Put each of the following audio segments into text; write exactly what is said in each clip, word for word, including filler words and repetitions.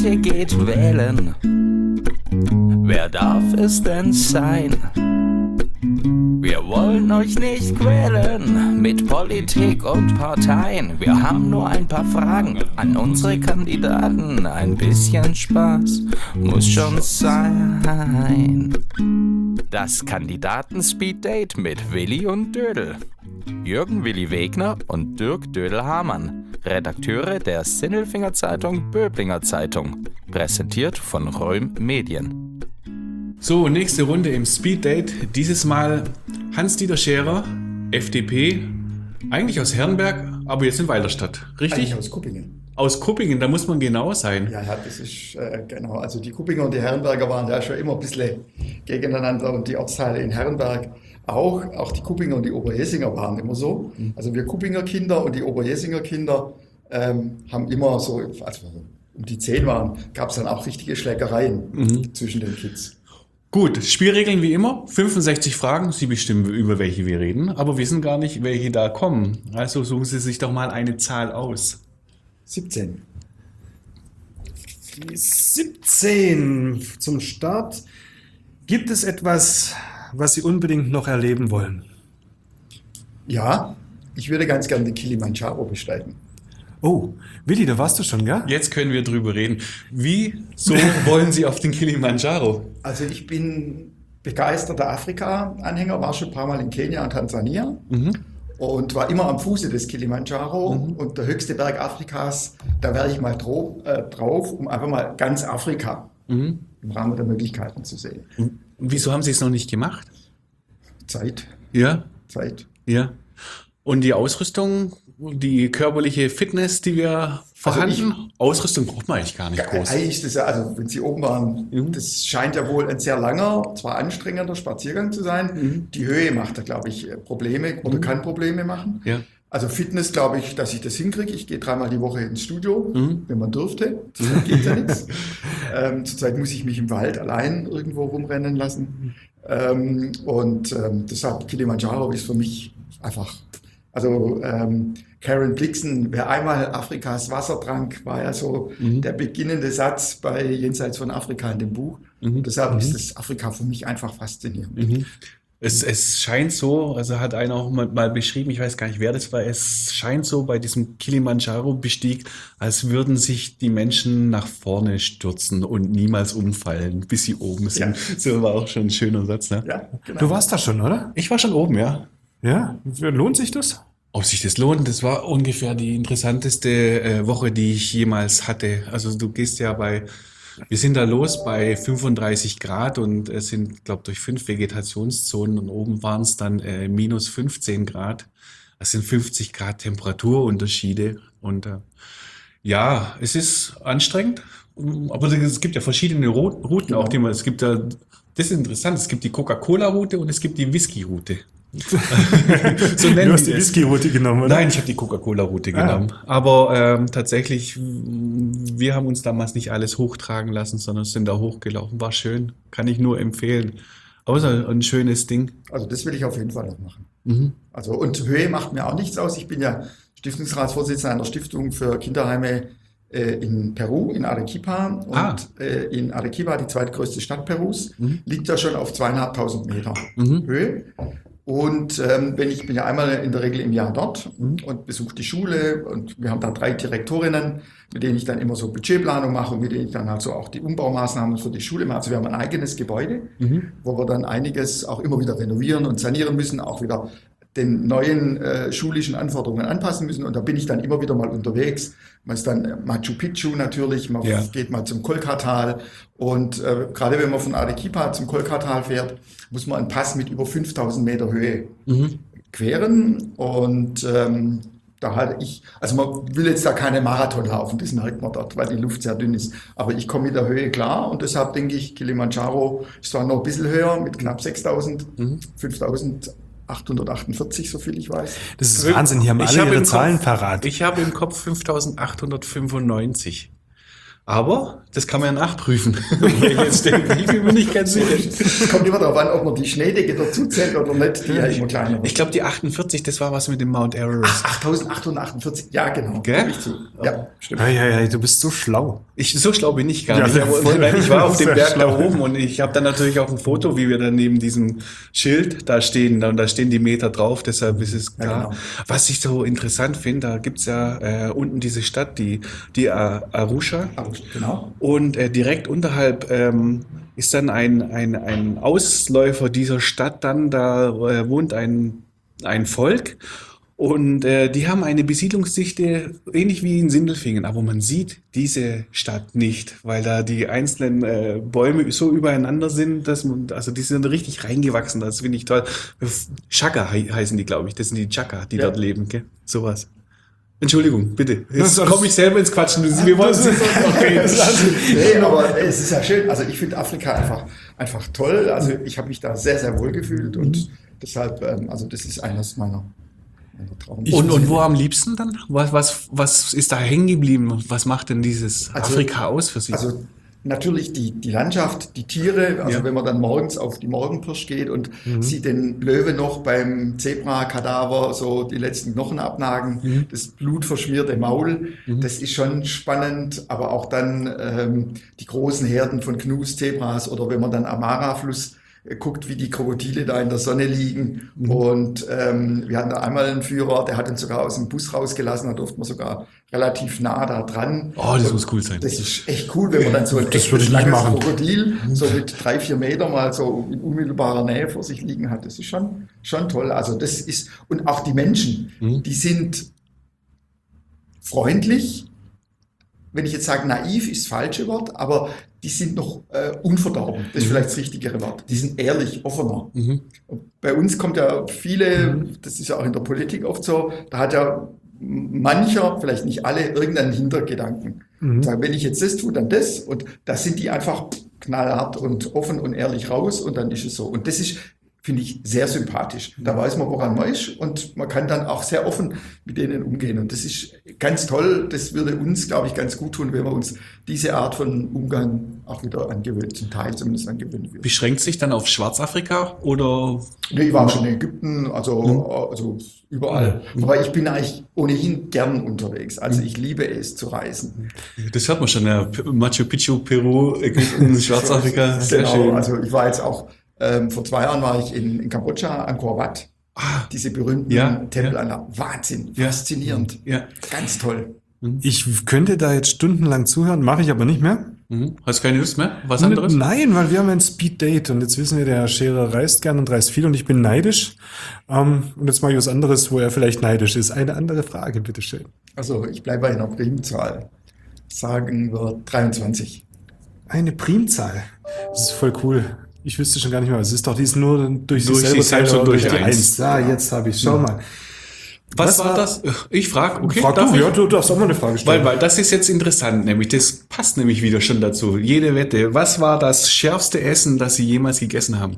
Heute geht wählen. Wer darf es denn sein? Wir wollen euch nicht quälen mit Politik und Parteien. Wir haben nur ein paar Fragen an unsere Kandidaten. Ein bisschen Spaß muss schon sein. Das Kandidaten-Speed-Date mit Willi und Dödel. Jürgen Willi Wegner und Dirk Dödel-Hamann, Redakteure der Sinnelfinger Zeitung Böblinger Zeitung, präsentiert von Röhm Medien. So, nächste Runde im Speed Date. Dieses Mal Hans-Dieter Scherer, F D P, eigentlich aus Herrenberg, aber jetzt in Weilerstadt, richtig? Eigentlich aus Kuppingen. Aus Kuppingen, da muss man genau sein. Ja, ja, das ist äh, genau. Also die Kuppinger und die Herrenberger waren ja schon immer ein bisschen gegeneinander und die Ortsteile in Herrenberg auch. Auch die Kuppinger und die Oberjesinger waren immer so. Also wir Kuppinger Kinder und die Oberjesinger Kinder ähm, haben immer so, als wir um die zehn waren, gab es dann auch richtige Schlägereien mhm. zwischen den Kids. Gut, Spielregeln wie immer, fünfundsechzig Fragen, Sie bestimmen, über welche wir reden, aber wissen gar nicht, welche da kommen. Also suchen Sie sich doch mal eine Zahl aus. siebzehn. Die siebzehn zum Start. Gibt es etwas, was Sie unbedingt noch erleben wollen? Ja, ich würde ganz gerne den Kilimanjaro besteigen. Oh, Willi, da warst du schon, gell? Jetzt können wir drüber reden. Wieso wollen Sie auf den Kilimanjaro? Also ich bin begeisterter Afrika-Anhänger, war schon ein paar Mal in Kenia und Tansania. Mhm. Und war immer am Fuße des Kilimanjaro mhm. und der höchste Berg Afrikas, da wäre ich mal dro- äh, drauf, um einfach mal ganz Afrika mhm. im Rahmen der Möglichkeiten zu sehen. Und wieso haben Sie es noch nicht gemacht? Zeit. Ja? Zeit. Ja. Und die Ausrüstung, die körperliche Fitness, die wir vorhanden, also ich, Ausrüstung braucht man eigentlich gar nicht groß. Eigentlich ist das ja, also wenn Sie oben waren, mhm. das scheint ja wohl ein sehr langer, zwar anstrengender Spaziergang zu sein. Mhm. Die Höhe macht da, glaube ich, Probleme oder mhm. kann Probleme machen. Ja. Also Fitness glaube ich, dass ich das hinkriege. Ich gehe dreimal die Woche ins Studio, mhm. wenn man dürfte. Zurzeit geht ja nichts. Ähm, zurzeit muss ich mich im Wald allein irgendwo rumrennen lassen. Ähm, und ähm, deshalb Kilimanjaro ist für mich einfach... Also ähm, Karen Blixen, wer einmal Afrikas Wasser trank, war ja so mhm. der beginnende Satz bei Jenseits von Afrika in dem Buch. Mhm. Deshalb mhm. ist das Afrika für mich einfach faszinierend. Mhm. Es, es scheint so, also hat einer auch mal, mal beschrieben, ich weiß gar nicht, wer das war, es scheint so bei diesem Kilimanjaro-Bestieg, als würden sich die Menschen nach vorne stürzen und niemals umfallen, bis sie oben sind. Ja. So war auch schon ein schöner Satz. Ne? Ja, genau. Du warst da schon, oder? Ich war schon oben, ja. Ja? Lohnt sich das? Ob sich das lohnt, das war ungefähr die interessanteste äh, Woche, die ich jemals hatte. Also du gehst ja bei, wir sind da los bei fünfunddreißig Grad und es sind, glaube durch fünf Vegetationszonen und oben waren es dann äh, minus fünfzehn Grad. Das sind fünfzig Grad Temperaturunterschiede und äh, ja, es ist anstrengend, aber es gibt ja verschiedene Routen auch, die man, es gibt ja, das ist interessant, es gibt die Coca-Cola-Route und es gibt die Whisky-Route. So nennen du hast die Whisky-Route genommen, oder? Nein, ich habe die Coca-Cola-Route ah. genommen. Aber ähm, tatsächlich, wir haben uns damals nicht alles hochtragen lassen, sondern sind da hochgelaufen. War schön, kann ich nur empfehlen. Aber es ist ein, ein schönes Ding. Also das will ich auf jeden Fall noch machen. Mhm. Also und Höhe macht mir auch nichts aus. Ich bin ja Stiftungsratsvorsitzender einer Stiftung für Kinderheime äh, in Peru, in Arequipa. Und ah. äh, in Arequipa, die zweitgrößte Stadt Perus, mhm. liegt ja schon auf zweieinhalbtausend Meter mhm. Höhe. Und ähm, wenn ich bin ja einmal in der Regel im Jahr dort mhm. und besuche die Schule und wir haben da drei Direktorinnen, mit denen ich dann immer so Budgetplanung mache und mit denen ich dann halt so auch die Umbaumaßnahmen für die Schule mache. Also wir haben ein eigenes Gebäude, mhm. wo wir dann einiges auch immer wieder renovieren und sanieren müssen, auch wieder den neuen äh, schulischen Anforderungen anpassen müssen. Und da bin ich dann immer wieder mal unterwegs. Man ist dann Machu Picchu natürlich, man ja. geht mal zum Kolkatal. Und äh, gerade wenn man von Arequipa zum Kolkatal fährt, muss man einen Pass mit über fünftausend Meter Höhe mhm. queren. Und ähm, da halte ich, also man will jetzt da keine Marathon laufen, das merkt man dort, weil die Luft sehr dünn ist. Aber ich komme mit der Höhe klar und deshalb denke ich, Kilimanjaro ist zwar noch ein bisschen höher mit knapp sechstausend, mhm. fünftausendachthundertachtundvierzig, so viel ich weiß. Das ist Wahnsinn, hier haben alle ihre Zahlen parat. Ich habe im Kopf fünftausendachthundertfünfundneunzig. Aber das kann man ja nachprüfen. Jetzt denke ich, bin mir nicht ganz sicher. Es kommt immer darauf an, ob man die Schneedecke dazu zählt oder nicht, die ja immer kleiner wird. Ich glaube, die achtundvierzig, das war was mit dem Mount Everest. achttausendachthundertachtundvierzig, ja genau. Gell? Ich zu. Ja, stimmt. Ja, ja, ja, du bist so schlau. Ich, so schlau bin ich gar Ja, nicht. sehr Aber, voll. weil ich war auf dem Sehr Berg schlau. da oben und ich habe dann natürlich auch ein Foto, wie wir dann neben diesem Schild da stehen. Und da stehen die Meter drauf, deshalb ist es Ja, klar. genau. Was ich so interessant finde, da gibt's ja äh, unten diese Stadt, die, die Ar- Arusha. Aber, genau. Und äh, direkt unterhalb ähm, ist dann ein, ein, ein Ausläufer dieser Stadt dann, da äh, wohnt ein, ein Volk und äh, die haben eine Besiedlungsdichte ähnlich wie in Sindelfingen, aber man sieht diese Stadt nicht, weil da die einzelnen äh, Bäume so übereinander sind, dass man, also die sind richtig reingewachsen, das finde ich toll. Chaka he heißen die, glaube ich, das sind die Chaka, die Ja. dort leben, gell? Sowas. Entschuldigung, bitte. Das Jetzt ist komme ich selber ins Quatschen. Wir wollen es okay. Nee, aber es ist ja schön. Also ich finde Afrika einfach, einfach toll. Also ich habe mich da sehr, sehr wohl gefühlt und deshalb, ähm, also das ist eines meiner, meiner Traum. Und, und wo am liebsten dann? Was, was, was ist da hängen geblieben? Was macht denn dieses Also- Afrika aus für Sie? Also natürlich die, die Landschaft, die Tiere, also Ja. wenn man dann morgens auf die Morgenpirsch geht und sieht den Löwe noch beim Zebra-Kadaver so die letzten Knochen abnagen, das blutverschmierte Maul, das ist schon spannend, aber auch dann ähm, die großen Herden von Gnus-Zebras oder wenn man dann am Mara-Fluss äh, guckt, wie die Krokodile da in der Sonne liegen. Und ähm, wir hatten da einmal einen Führer, der hat uns sogar aus dem Bus rausgelassen, da durften wir sogar relativ nah da dran. Oh, das Und muss cool sein. Das ist echt cool, wenn man dann so ein Das würde echtes ich nicht langes machen. Krokodil so mit drei, vier Meter mal so in unmittelbarer Nähe vor sich liegen hat. Das ist schon, schon toll. Also das ist, und auch die Menschen, Mhm. die sind freundlich. Wenn ich jetzt sage, naiv ist das falsche Wort, aber die sind noch äh, unverdorben. Das ist vielleicht das richtigere Wort. Die sind ehrlich, offener. Mhm. Und bei uns kommt ja viele, das ist ja auch in der Politik oft so, da hat ja mancher, vielleicht nicht alle, irgendeinen Hintergedanken. Mhm. Sagen, wenn ich jetzt das tue, dann das. Und da sind die einfach knallhart und offen und ehrlich raus und dann ist es so. Und das ist, finde ich, sehr sympathisch. Da weiß man, woran man ist und man kann dann auch sehr offen mit denen umgehen. Und das ist ganz toll. Das würde uns, glaube ich, ganz gut tun, wenn wir uns diese Art von Umgang auch wieder angewöhnt, zum Teil zumindest angewöhnen würden. Beschränkt sich dann auf Schwarzafrika oder? Nee, ich war schon in Ägypten, also, also überall. Aber ich bin eigentlich ohnehin gern unterwegs. Also ich liebe es zu reisen. Das hört man schon, ja. Machu Picchu, Peru, Ägypten, Schwarzafrika. Sehr genau, schön. also ich war jetzt auch, ähm, vor zwei Jahren war ich in, in Kambodscha, Angkor Wat. Ah, Diese berühmten Ja, Tempelanlagen. Wahnsinn, Ja. faszinierend. ja. Ganz toll. Ich könnte da jetzt stundenlang zuhören, mache ich aber nicht mehr. Mhm. Hast du keine Lust mehr? Was anderes? Nein, weil wir haben ein Speed-Date und jetzt wissen wir, der Herr Scherer reist gern und reist viel und ich bin neidisch. Ähm, und jetzt mache ich was anderes, wo er vielleicht neidisch ist. Eine andere Frage, bitteschön. Also ich bleibe bei einer Primzahl. Sagen wir dreiundzwanzig. Eine Primzahl. Das ist voll cool. Ich wüsste schon gar nicht mehr, was es ist doch, die ist nur durch, Durch sich sich selber selbst teilen und durch durch die eins. Eins. Ah, jetzt habe ich. Schau mal. Was, Was war war- das? Ich frage, okay, Frag darf du, ich? ja, du darfst auch mal eine Frage stellen. Weil, weil das ist jetzt interessant, nämlich das passt nämlich wieder schon dazu. Jede Wette. Was war das schärfste Essen, das Sie jemals gegessen haben?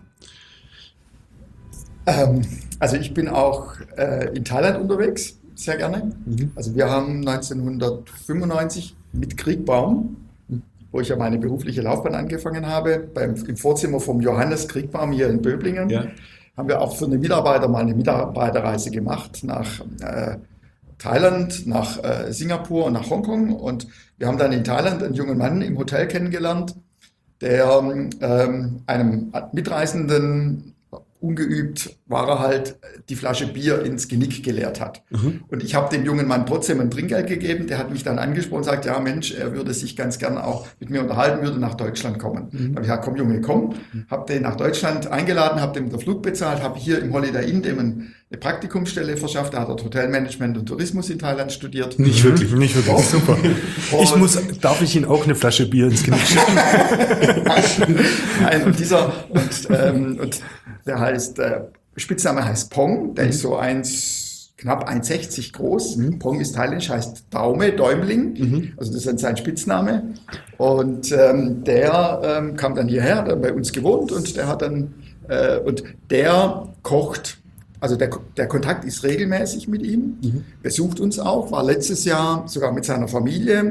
Ähm, also ich bin auch äh, in Thailand unterwegs, sehr gerne. Also wir haben neunzehnhundertfünfundneunzig mit Kriegbaum, wo ich ja meine berufliche Laufbahn angefangen habe, beim, im Vorzimmer vom Johannes Kriegbaum hier in Böblingen, Ja. haben wir auch für eine Mitarbeiter mal eine Mitarbeiterreise gemacht nach äh, Thailand, nach äh, Singapur und nach Hongkong. Und wir haben dann in Thailand einen jungen Mann im Hotel kennengelernt, der ähm, einem Mitreisenden, ungeübt, war er halt, die Flasche Bier ins Genick geleert hat. Mhm. Und ich habe dem jungen Mann trotzdem ein Trinkgeld gegeben. Der hat mich dann angesprochen und sagt, ja Mensch, er würde sich ganz gern auch mit mir unterhalten, würde nach Deutschland kommen. Mhm. Da habe ich gesagt, komm Junge, komm. Habe den nach Deutschland eingeladen, habe dem den Flug bezahlt, habe hier im Holiday Inn dem eine Praktikumsstelle verschafft. Da hat er Hotelmanagement und Tourismus in Thailand studiert. Nicht wirklich. Nicht wirklich. Doch. Super. Ich muss, darf ich Ihnen auch eine Flasche Bier ins Genick schicken? Nein, und dieser, und, ähm, und der heißt, äh, Spitzname heißt Pong, der ist so eins, knapp eins sechzig groß. Mhm. Pong ist thailändisch, heißt Daume, Däumling, Mhm. also das ist sein Spitzname. Und ähm, der ähm, kam dann hierher, hat dann bei uns gewohnt und der hat dann, äh, und der kocht, also der, der Kontakt ist regelmäßig mit ihm, Mhm. besucht uns auch, war letztes Jahr sogar mit seiner Familie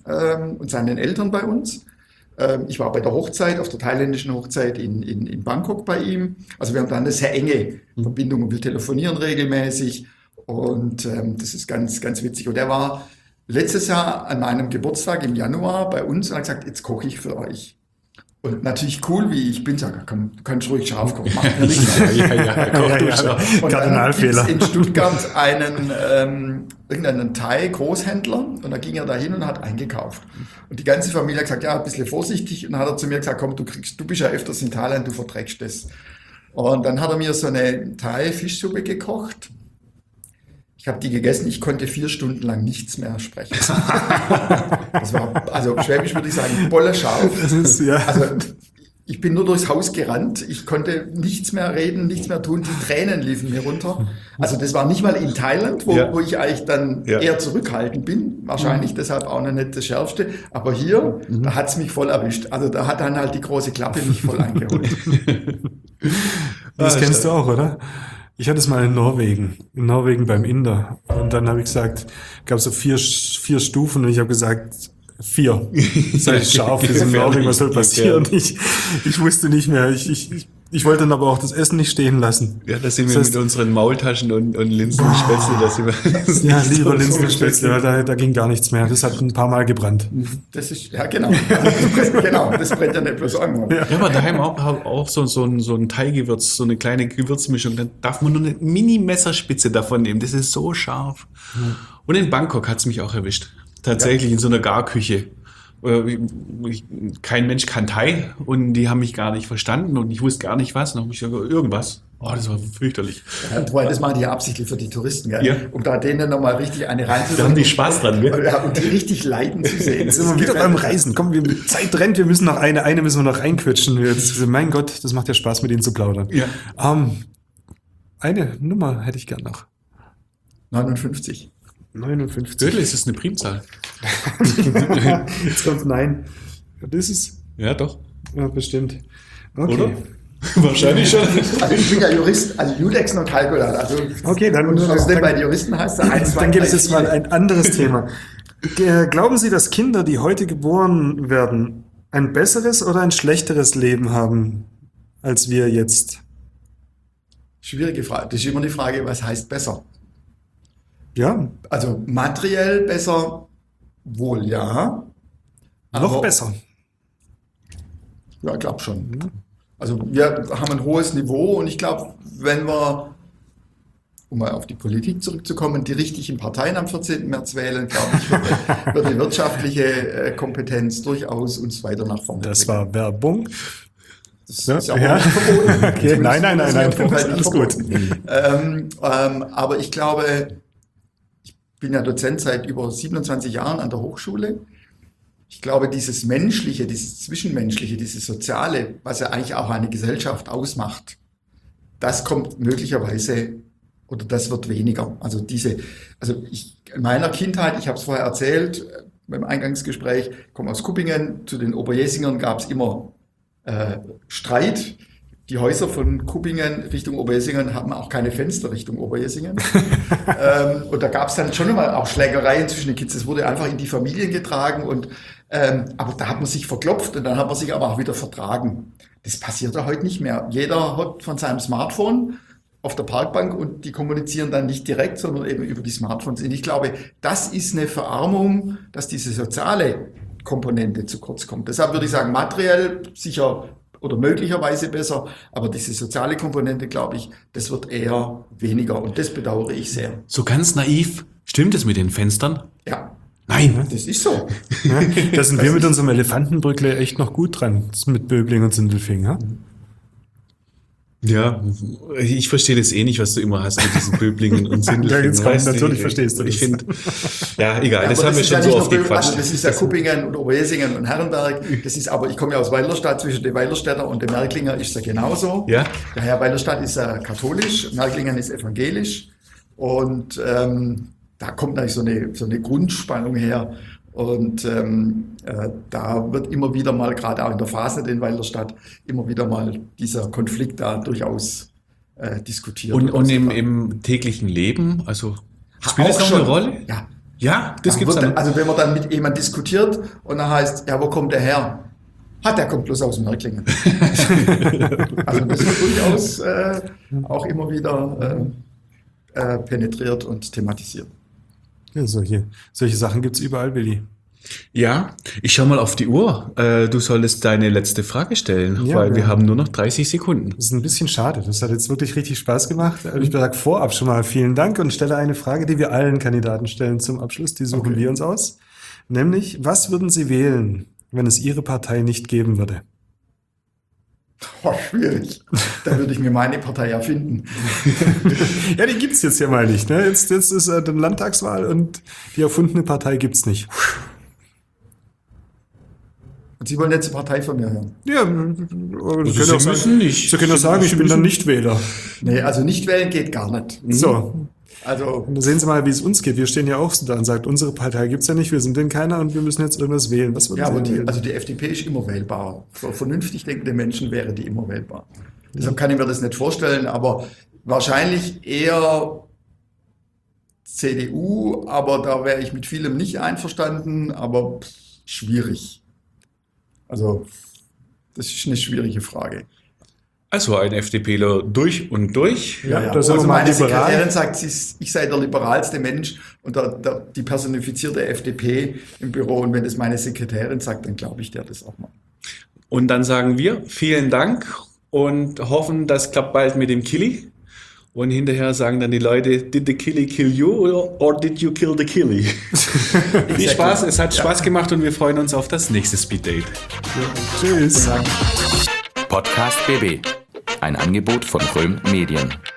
ähm, und seinen Eltern bei uns. Ähm, ich war bei der Hochzeit, auf der thailändischen Hochzeit in, in, in Bangkok bei ihm. Also wir haben dann eine sehr enge Verbindung und wir telefonieren regelmäßig. Und ähm, das ist ganz, ganz witzig. Und er war letztes Jahr an meinem Geburtstag im Januar bei uns und hat gesagt, jetzt koche ich für euch. Und natürlich cool, wie ich bin, sage, komm, du kannst ruhig scharf kochen, macht mir nichts. ja, ja, ja, koch ja, ja, ja. Und Kardinalfehler. dann gibt's in Stuttgart einen, ähm, irgendeinen Thai-Großhändler und da ging er da hin und hat eingekauft. Und die ganze Familie hat gesagt, ja, ein bisschen vorsichtig. Und dann hat er zu mir gesagt, komm, du kriegst, du bist ja öfters in Thailand, du verträgst das. Und dann hat er mir so eine Thai-Fischsuppe gekocht. Ich habe die gegessen, ich konnte vier Stunden lang nichts mehr sprechen. Das war, also schwäbisch würde ich sagen, bolle scharf. Das ist, ja. Also ich bin nur durchs Haus gerannt, ich konnte nichts mehr reden, nichts mehr tun, die Tränen liefen mir runter. Also das war nicht mal in Thailand, wo, ja. wo ich eigentlich dann ja. eher zurückhaltend bin, wahrscheinlich mhm. deshalb auch noch nicht das Schärfste, aber hier, mhm. da hat's mich voll erwischt. Also da hat dann halt die große Klappe mich voll eingeholt. Das ah, kennst du auch, oder? Ich hatte es mal in Norwegen, in Norwegen beim Inder. Und dann habe ich gesagt, gab es so vier, vier Stufen und ich habe gesagt, vier. Sei scharf, wir sind in Norwegen, was soll passieren? Ich, ich wusste nicht mehr. Ich, ich, ich wollte dann aber auch das Essen nicht stehen lassen. Ja, da sind wir das heißt, mit unseren Maultaschen und, und Linsen und Spätzle. Da sind wir, das ja, lieber so Linsen und Spätzle, weil da, da ging gar nichts mehr. Das hat ein paar Mal gebrannt. Das ist, ja genau. Also, genau, das brennt ja nicht bloß an. Ja, aber daheim auch, auch so, so ein, so ein Thai-Gewürz, so eine kleine Gewürzmischung. Dann darf man nur eine Mini-Messerspitze davon nehmen. Das ist so scharf. Mhm. Und in Bangkok hat's mich auch erwischt. Tatsächlich ja. in so einer Garküche. Kein Mensch kann Thai und die haben mich gar nicht verstanden und ich wusste gar nicht was. Und dann habe ich gesagt, irgendwas. Oh, das war fürchterlich. Ja, das machen die ja absichtlich für die Touristen, gell? Ja. Um da denen nochmal richtig eine reinzusetzen. Da haben die Spaß dran, gell? Ja, und die richtig leiden zu sehen. Jetzt sind wir wieder beim Reisen. Komm, wir, Zeit rennt, wir müssen noch eine, eine müssen wir noch reinquetschen. Jetzt, mein Gott, das macht ja Spaß, mit ihnen zu plaudern. Ja. Um, eine Nummer hätte ich gern noch. neunundfünfzig. neunundfünfzig. Wirklich, ist das eine Primzahl? Jetzt kommt nein. Das ist. Ja, doch. Ja, bestimmt. Okay. Oder? Wahrscheinlich schon. Also ich bin ja Jurist, also Judex und Kalkulat. Also okay, dann. Was denn bei den Juristen heißt, dann, eins, zwei, dann gibt es jetzt mal ein anderes Thema. Glauben Sie, dass Kinder, die heute geboren werden, ein besseres oder ein schlechteres Leben haben, als wir jetzt? Schwierige Frage. Das ist immer die Frage, was heißt besser? Ja. Also materiell besser, wohl ja. Noch besser. Ja, ich glaube schon. Also wir haben ein hohes Niveau und ich glaube, wenn wir, um mal auf die Politik zurückzukommen, die richtigen Parteien am vierzehnten März wählen, glaube ich, wird, wird die wirtschaftliche Kompetenz durchaus uns weiter nach vorne bringen. Das war Werbung. Das ja, ist ja auch ja. nicht verboten. Okay. Nein, nein, nein, nein, nein, nein alles gut. ähm, ähm, aber ich glaube, ich bin ja Dozent seit über siebenundzwanzig Jahren an der Hochschule. Ich glaube, dieses Menschliche, dieses Zwischenmenschliche, dieses Soziale, was ja eigentlich auch eine Gesellschaft ausmacht, das kommt möglicherweise oder das wird weniger. Also diese, also ich, in meiner Kindheit, ich habe es vorher erzählt, beim Eingangsgespräch, ich komme aus Kuppingen, zu den Oberjesingern gab es immer äh, Streit. Die Häuser von Kuppingen Richtung Oberjesingen haben auch keine Fenster Richtung Oberjesingen. ähm, und da gab es dann schon immer auch Schlägereien zwischen den Kids. Es wurde einfach in die Familien getragen. Und ähm, aber da hat man sich verklopft und dann hat man sich aber auch wieder vertragen. Das passiert ja heute nicht mehr. Jeder hat von seinem Smartphone auf der Parkbank und die kommunizieren dann nicht direkt, sondern eben über die Smartphones. Und ich glaube, das ist eine Verarmung, dass diese soziale Komponente zu kurz kommt. Deshalb würde ich sagen, materiell sicher oder möglicherweise besser, aber diese soziale Komponente, glaube ich, das wird eher weniger und das bedauere ich sehr. So ganz naiv, stimmt es mit den Fenstern? Ja. Nein. Das ist so. Ja, da sind das wir mit unserem Elefantenbrückle echt noch gut dran, mit Böbling und Sindelfingen. Ja? Ja, ich verstehe das eh nicht, was du immer hast mit diesen Böblingen und Sindelfingen. Ja, jetzt natürlich verstehst du das. Ich finde, ja, egal, ja, das haben das wir schon ja so oft gequatscht. Also das ist ja Kuppingen und Oberjesingen und Herrenberg. Das ist aber, ich komme ja aus Weilerstadt, zwischen dem Weilerstädter und dem Merklinger ist ja genauso. Ja. Der Herr Weilerstadt ist ja katholisch, Merklingen ist evangelisch. Und ähm, da kommt natürlich so eine, so eine Grundspannung her. Und ähm, äh, da wird immer wieder mal, gerade auch in der Phase in Weilerstadt, immer wieder mal dieser Konflikt da durchaus äh, diskutiert. Und, und im, im täglichen Leben, also spielt auch das noch schon eine Rolle? Ja, Ja, das Ja, gibt's wird, dann. also wenn man dann mit jemandem diskutiert und dann heißt, ja, wo kommt der her? Hat der kommt bloß aus Mörklingen. Also das wird durchaus äh, auch immer wieder äh, äh, penetriert und thematisiert. Ja, solche, solche Sachen gibt's überall, Willi. Ja, ich schau mal auf die Uhr. Äh, du solltest deine letzte Frage stellen, Ja, weil wir ja. haben nur noch dreißig Sekunden. Das ist ein bisschen schade. Das hat jetzt wirklich richtig Spaß gemacht. Ich sage vorab schon mal vielen Dank und stelle eine Frage, die wir allen Kandidaten stellen zum Abschluss. Die suchen Okay. wir uns aus. Nämlich, was würden Sie wählen, wenn es Ihre Partei nicht geben würde? Oh, schwierig. Da würde ich mir meine Partei erfinden. Ja, die gibt's jetzt ja mal nicht. Ne? Jetzt, jetzt ist äh, die Landtagswahl und die erfundene Partei gibt's nicht. Und Sie wollen jetzt eine Partei von mir hören? Ja, Sie Also Sie müssen nicht. Sie können auch sagen, ich bin dann Nichtwähler. Nee, also nicht wählen geht gar nicht. So, Also und da sehen Sie mal, wie es uns geht. Wir stehen ja auch so da und sagt, unsere Partei gibt's ja nicht, wir sind denn keiner und wir müssen jetzt irgendwas wählen. Was würden ja, Sie aber denn die, wählen? also die F D P ist immer wählbar. Für vernünftig denkende Menschen wäre die immer wählbar. Deshalb kann ich mir das nicht vorstellen, aber wahrscheinlich eher C D U, aber da wäre ich mit vielem nicht einverstanden, aber pff, schwierig. Also, das ist eine schwierige Frage. Also ein FDPler durch und durch. Ja, Ja, da sind also wir mal meine liberal. Sekretärin sagt, sie ist, ich sei der liberalste Mensch und der, der, die personifizierte F D P im Büro. Und wenn das meine Sekretärin sagt, dann glaube ich der das auch mal. Und dann sagen wir vielen Dank und hoffen, das klappt bald mit dem Killy. Und hinterher sagen dann die Leute, did the Killy kill you or, or did you kill the Killy? Viel Spaß, es hat Ja. Spaß gemacht und wir freuen uns auf das nächste Speed Date. Tschüss. Podcast B B. Ein Angebot von Röhm Medien.